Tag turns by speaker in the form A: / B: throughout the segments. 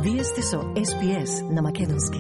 A: Вие сте со SBS на македонски.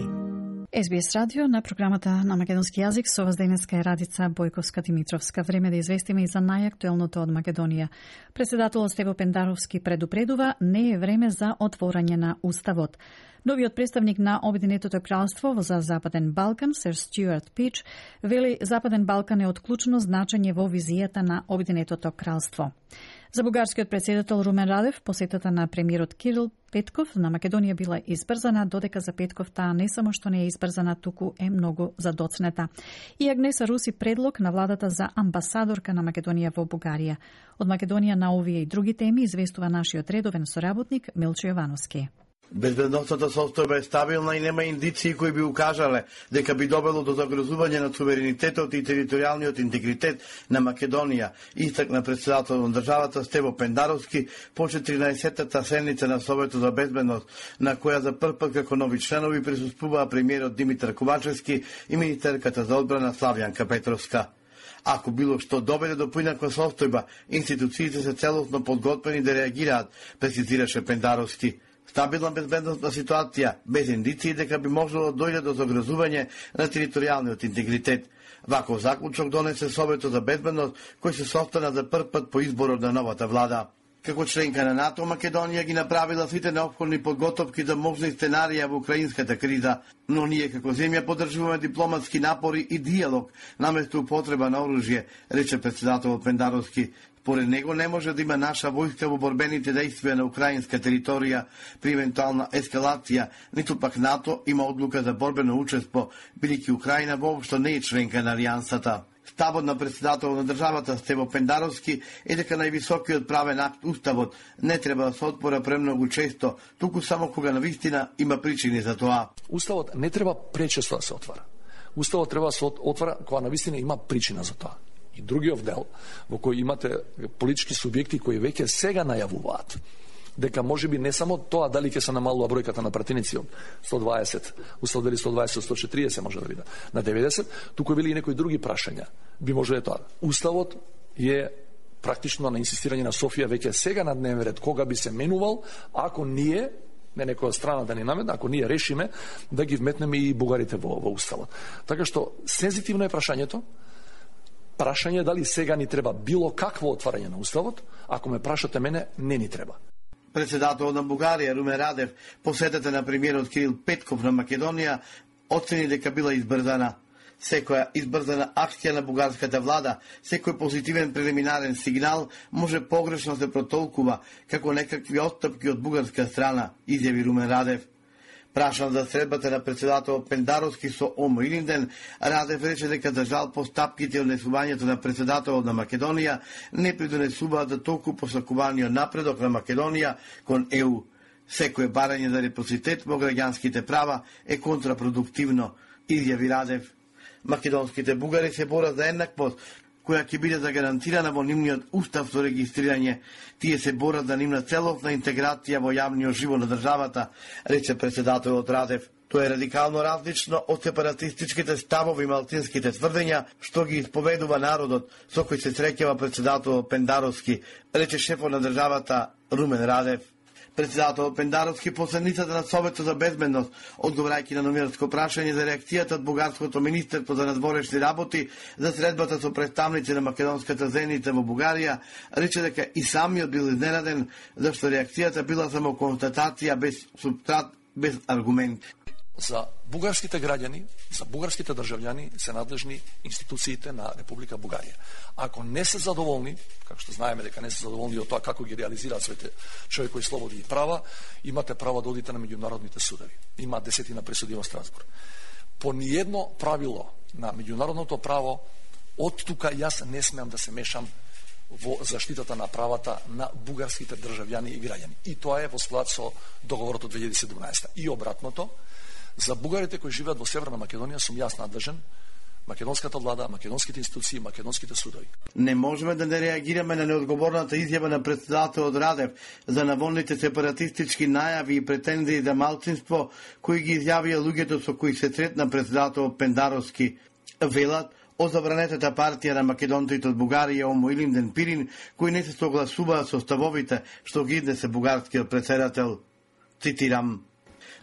B: SBS радио на програмата на македонски јазик со вас денеска е Радица Бојковска-Димитровска. Време да известиме и за најактуелното од Македонија. Председателот Стево Пендаровски предупредува, не е време за отворање на Уставот. Новиот представник на Обединетото кралство за Западен Балкан, сер Стюарт Пич, вели Западен Балкан е од клучно значење во визијата на Обединетото кралство. За бугарскиот председател Румен Радев, посетата на премиерот Кирил Петков на Македонија била избрзана, додека за Петков таа не само што не е избрзана, туку е многу задоцнета. И Агнеса Руси предлог на владата за амбасадорка на Македонија во Бугарија. Од Македонија на овие и други теми известува нашиот редовен соработник Милчо Јовановски.
C: Безбедностната состојба е стабилна и нема индиции кои би укажале дека би довело до загрозување на суверенитетот и територијалниот интегритет на Македонија, истакна председател на државата Стево Пендаровски по 14-та седница на Советот за безбедност, на која за прв пат како нови членови присуствуваа премиерот Димитар Ковачевски и министерката за одбрана Славјанка Петровска. Ако било што доведе до поинаква состојба, институциите се целосно подготвени да реагираат, прецизираше Пендаровски. Стабилна безбедностна ситуација, без индиции дека би можело да дојде до загрозување на територијалниот интегритет. Ваков заклучок донесе Советот за безбедност, кој се состана за прв пат по изборот на новата влада. Како членка на НАТО, Македонија ги направила сите неопходни подготовки за можни сценарија во украинската криза, но ние како земја поддржуваме дипломатски напори и диалог наместо употреба на оружје, рече председателот Пендаровски. Поред него не може да има наша војска во борбените действија на украинска територија при евентуална ескалација, ниту пак НАТО има одлука за борбено учество, бидејќи Украина воопшто не е членка на алијансата. Ставот на председател на државата Стево Пендаровски е дека највисокиот правен акт Уставот не треба да се отпора премногу често, туку само кога навистина има причини за тоа.
D: Уставот не треба пречесто да се отвара. Уставот треба да се отвара кога навистина има причина за тоа. И другиот дел, во кој имате политички субјекти кои веќе сега најавуваат дека можеби не само тоа дали ќе се намалува бројката на пратеници од 120, Устав дали 120 140 може да биде на 90, туку били и некои други прашања. Би можеле тоа. Уставот е практично на инсистирање на Софија веќе сега на дневен ред кога би се менувал, ако ние не некоја страна да ни наметне, ако ние решиме да ги вметнеме и бугарите во Уставот. Така што сензитивно е прашањето. Прашање дали сега ни треба било какво отварање на Уставот, ако ме прашате мене, не ни треба.
C: Председател на Бугарија Румен Радев, посетата на премиерот Кирил Петков на Македонија, оцени дека била избрзана. Секоја избрзана акција на бугарската влада, секој позитивен прелиминарен сигнал може погрешно се протолкува како некакви отстапки од бугарска страна, изјави Румен Радев. Прашан за средбата на председател Пендаровски со Омо Илинден, Радев рече дека за жал постапките од однесувањето на председателот на Македонија не придонесуваат за толку посакуваниот напредок на Македонија кон ЕУ. Секое барање за репроцитет во граѓанските права е контрапродуктивно, изјави Радев. Македонските бугари се борат за еднаквост, која ќе биде загарантирана во нивниот устав со регистрирање. Тие се борат за нивна целосна интеграција во јавниот живот на државата, рече председателот Радев. Тоа е радикално различно од сепаратистичките ставови и малтинските тврдења што ги исповедува народот со кој се среќава председателот Пендаровски, рече шефот на државата Румен Радев. Председател Пендаровски по седницата на Советот за безбедност, одговарајќи на новинарско прашање за реакцијата од бугарското министерство за надворешни работи за средбата со представници на македонската заедница во Бугарија, рече дека и самиот бил изненаден зашто реакцијата била само констатација без субстрат, без аргументи.
D: За бугарските граѓани, за бугарските државјани се надлежни институциите на Република Бугарија. Ако не се задоволни, како што знаеме дека не се задоволни од тоа како ги реализираат своите човекови слободи и права, имате право да одите на меѓународните судови. Има десетина пресуди во Страсбург. По ниедно правило на меѓународното право, од тука јас не смеам да се мешам во заштитата на правата на бугарските државјани и граѓани. И тоа е во склад со договорот од 2017. И обратното, за бугарите кои живеат во Северна Македонија сум јас надлежен, македонската влада, македонските институции, македонските судови.
C: Не можеме да не реагираме на неодговорната изјава на председателот Радев за наводните сепаратистички најави и претензии за малцинство кои ги изјавија луѓето со кои се сретна председателот Пендаровски. Велат од забранетата партија на македонците од Бугарија Омо Илинден Пирин, кои не се согласуваат со ставовите што ги изнесе бугарскиот председател. Цитирам: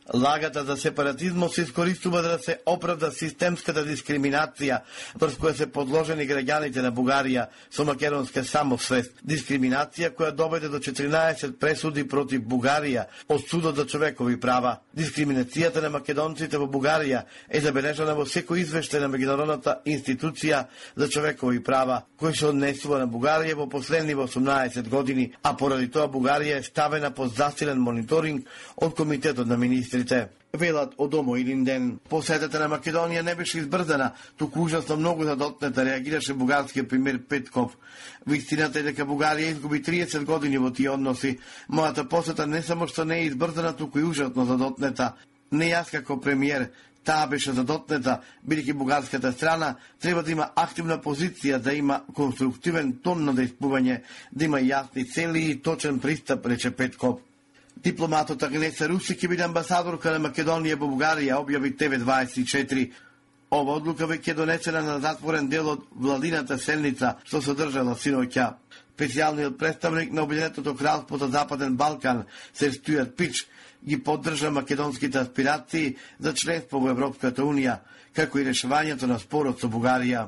C: Лагата за сепаратизмот се искористува да се оправда системската дискриминација врз која се подложени граѓаните на Бугарија со македонска самосвест. Дискриминација која доведе до 14 пресуди против Бугарија од Судот за човекови права. Дискриминацијата на македонците во Бугарија е забележана во секој извештај на меѓународната институција за човекови права, кој се однесува на Бугарија во последни 18 години, а поради тоа Бугарија е ставена под засилен мониторинг од Комитетот на министрите. Велат од Омо един ден. Посетата на Македонија не беше избрзана, туку ужасно многу задотнета реагираше бугарскиот премиер Петков. Вистината е дека Бугарија изгуби 30 години во тие односи. Мојата посета не само што не е избрзана, туку и ужасно задотнета. Не јас како премиер, таа беше задотнета, бидејќи бугарската страна треба да има активна позиција, да има конструктивен тон на действување, да има јасни цели и точен пристап, рече Петков. Дипломатот Агнеса Руси ќе биде амбасадорка на Македонија во Бугарија, објави ТВ24. Ова одлука веќе е донесена на затворен дел од владината седница, што содржала синоќа. Специјалниот представник на Обединетото кралство за Западен Балкан, Сер Стюарт Пич, ги поддржа македонските аспирации за членство во Европската Унија, како и решавањето на спорот со Бугарија.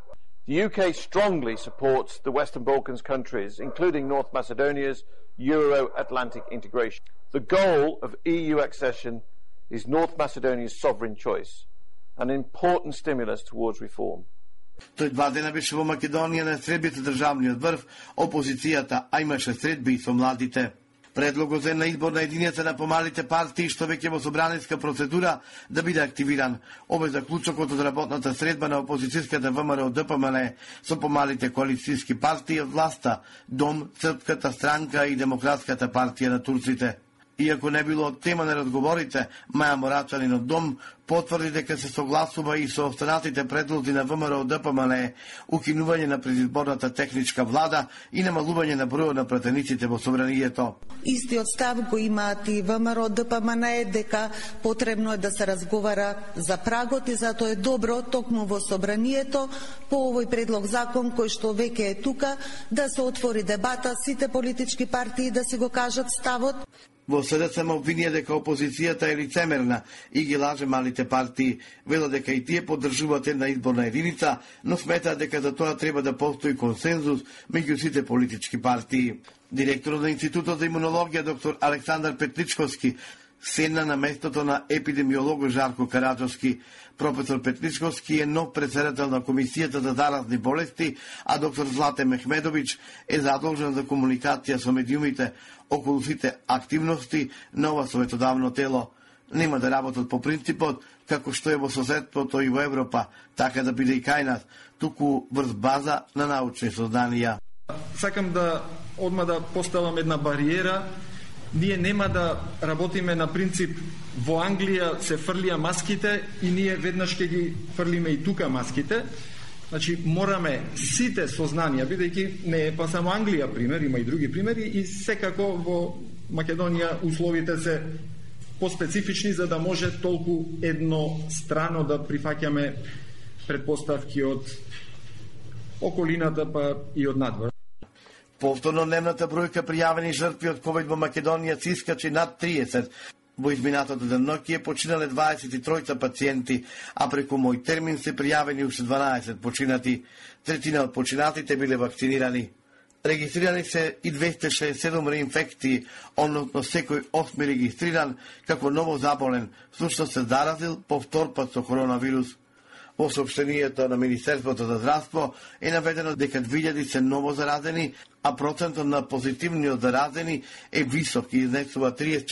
E: The UK strongly supports the Western Balkans countries, including North Macedonia's Euro-Atlantic integration. The goal of EU accession is North Macedonia's sovereign choice, an important stimulus towards reform.
C: Тој 2 дена беше во Македонија на средбите државниот врв, опозицијата, а имаше средби и со младите. Предлогот за една изборна единица на помалите партии, што веќе во собраниска процедура, да биде активиран. Овој заклучокот од работната средба на опозицијската ВМРО ДПМН со помалите коалицијски партии од власта, Дом, Српската странка и Демократската партија на турците. Иако не било тема на разговорите, Маја Морачанин од Дом потврди дека се согласува и со останатите предлози на ВМРО ДПМН, укинување на предизборната техничка влада и намалување на бројот на пратениците во собранието.
F: Истиот став го имаат и ВМРО ДПМН дека потребно е да се разговара за прагот и затоа е добро токму во собранието по овој предлог закон кој што веќе е тука да се отвори дебата, сите политички партии да си го кажат ставот.
C: Во СДСМ обвинија дека опозицијата е лицемерна и ги лаже малите партии. Вела дека и тие поддржуваат една изборна единица, но сметаат дека за тоа треба да постои консензус меѓу сите политички партии. Директорот на Институтот за имунологија доктор Александар Петличковски седна на местото на епидемиологот Жарко Караджовски. Професор Петличковски е нов председател на Комисијата за заразни болести, а доктор Злате Мехмедович е задолжен за комуникација со медиумите околу сите активности на ова советодавно тело. Нема да работат по принципот како што е во соседството и во Европа, така да биде и кај нас, туку врз база на научни сознанија.
G: Сакам да одма да поставам една бариера. Ние нема да работиме на принцип во Англија се фрлија маските и ние веднаш ќе ги фрлиме и тука маските. Значи, мораме сите сознанија, бидејќи не е па само Англија пример, има и други примери, и секако во Македонија условите се поспецифични за да може толку еднострано да прифаќаме предпоставки од околината па и од надвор.
C: Повторно дневната бројка пријавени жртви од ковид во Македонија се искачи над 30. Во изминатото деноќие починале 23 пациенти, а преку мој термин се пријавени уште 12 починати. Третина од починатите биле вакцинирани. Регистрирани се и 267 реинфекции, односно секој 8 регистриран како ново заболен, всушност се заразил по втор пат со коронавирус. Во соопштението на Министерството за здравство е наведено дека 2000 се ново заразени, а процентот на позитивниот заразени е висок и изнесува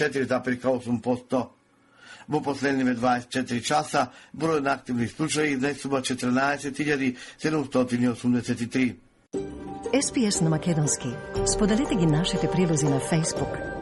C: 34,8%. Во последниве 24 часа бројот на активни случаи изнесува 14.783.
A: SPS на македонски. Споделете ги нашите прилози на Facebook,